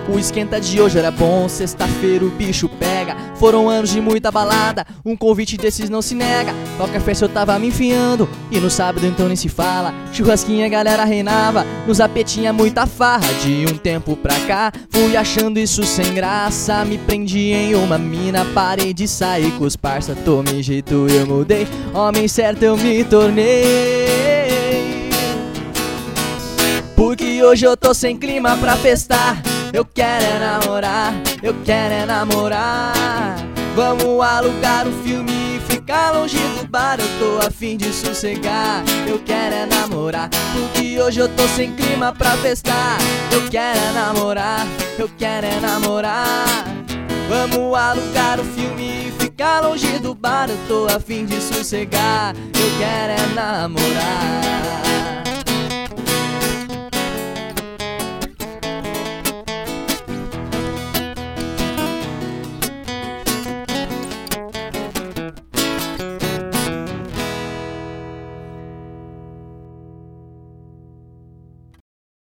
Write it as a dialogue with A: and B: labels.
A: O esquenta de hoje era bom, sexta-feira o bicho pega. Foram anos de muita balada, um convite desses não se nega. Qualquer festa eu tava me enfiando, e no sábado então nem se fala. Churrasquinha a galera reinava, nos AP tinha muita farra. De um tempo pra cá, fui achando isso sem graça. Me prendi em uma mina, parei de sair com os parça. Tomei jeito, eu mudei, homem certo eu me tornei. Porque hoje eu tô sem clima pra festar. Eu quero é namorar, eu quero é namorar. Vamos alugar um filme e ficar longe do bar. Eu tô a fim de sossegar, eu quero é namorar. Porque hoje eu tô sem clima pra festar. Eu quero é namorar, eu quero é namorar. Vamos alugar um filme e ficar longe do bar. Eu tô a fim de sossegar, eu quero é namorar.